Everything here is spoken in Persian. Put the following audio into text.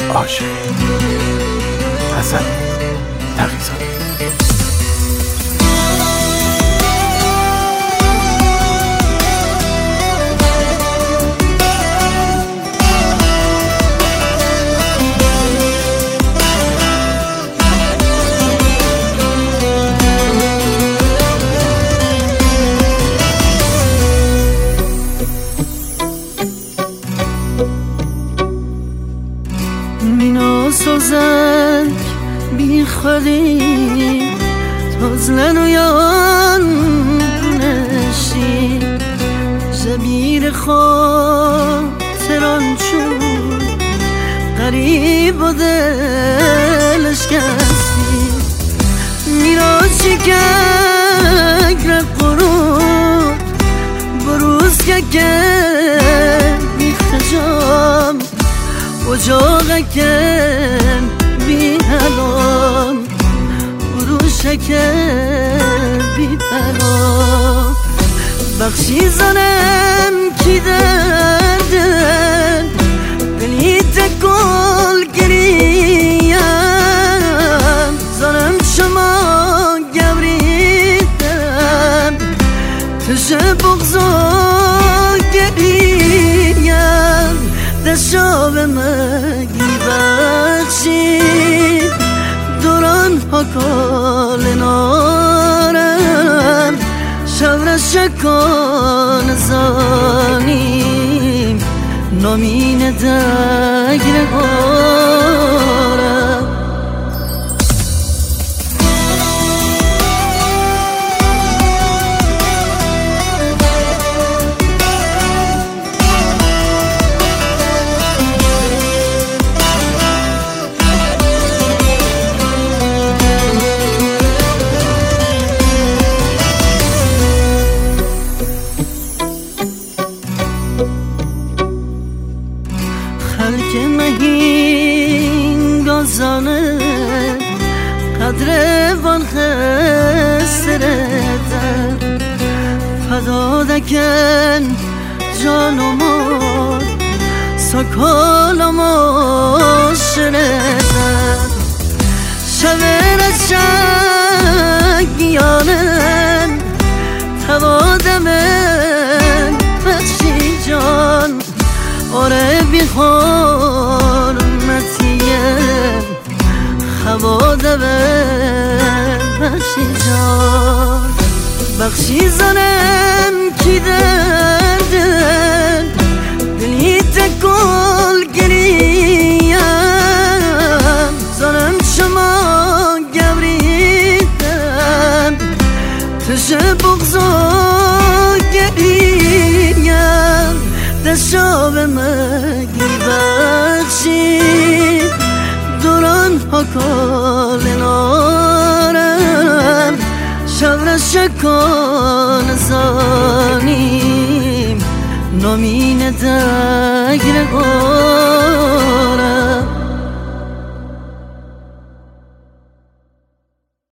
عاشق حسن تقی‌زاده. سوزنگ بی خالی تازلن و یان نشی زبیر خاطران چون قریب و دلش کسی میراجی که اگر قرود بروز که بیخجام اجاقکن بی هلام بروشکن بی پرام بخشی زنم کی دردن دلیت گل گریم زنم شما گوریدم تشه بغضا گریم دشا به مگی بخشید دوران ها کال نارم شور شکان زانیم نامین دگر غارم خلک مهین گازانه قدر وان خسرتن فدا دکن جان و مال سکال و ماشرتن شبر از شگیانن توادمن بخشی جان آره بی حرمتیه خواده بخشی جان بخشی زنم کی دردن دلیت گل گریم زنم شما گوریدم تشه بغضا گریم دشا به مگی بخشید دوران ها کال نارم شور شکان زانیم نامین دگر غارم